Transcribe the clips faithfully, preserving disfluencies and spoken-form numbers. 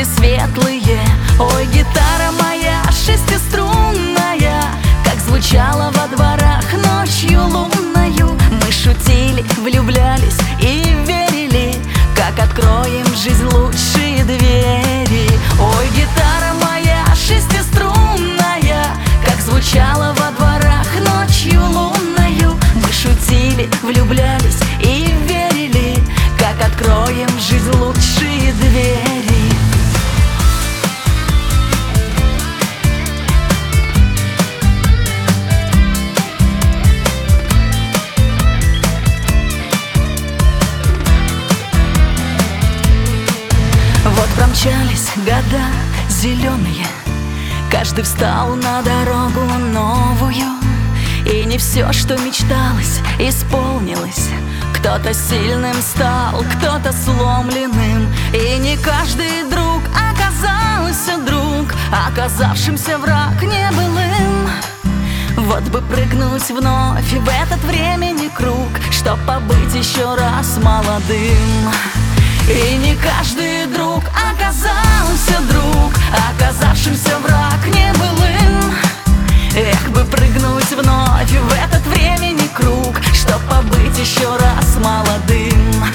светлые. Ой, гитара моя шестиструнная, как звучала во дворах ночью лунною. Мы шутили, влюблялись и верили, как откроем жизнь лучшие двери. Ой, гитара моя шестиструнная, как звучала во дворах ночью лунною. Мы шутили, влюблялись и верили, как откроем жизнь лучшие двери. Вот промчались года зеленые, каждый встал на дорогу новую, и не все, что мечталось, исполнилось. Кто-то сильным стал, кто-то сломленным, и не каждый друг оказался друг, оказавшимся враг не был им. Вот бы прыгнуть вновь в этот времени круг, чтоб побыть еще раз молодым. И не каждый друг оказался друг, оказавшимся враг не был им. Эх, бы прыгнуть вновь в этот времени круг, чтоб побыть еще раз молодым.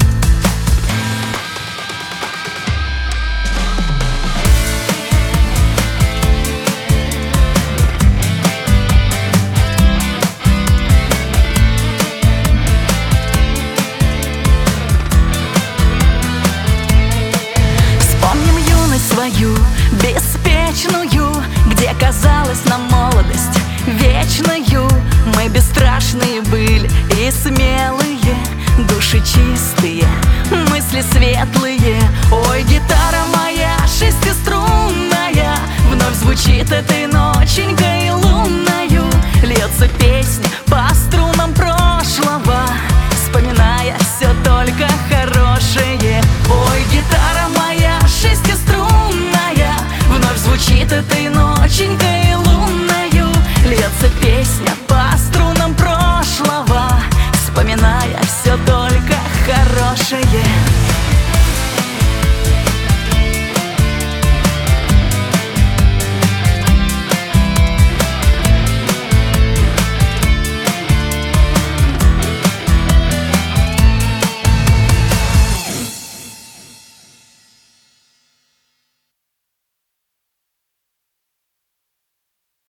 Свою беспечную, где казалась нам молодость вечною. Мы бесстрашные были и смелые, души чистые, мысли светлые.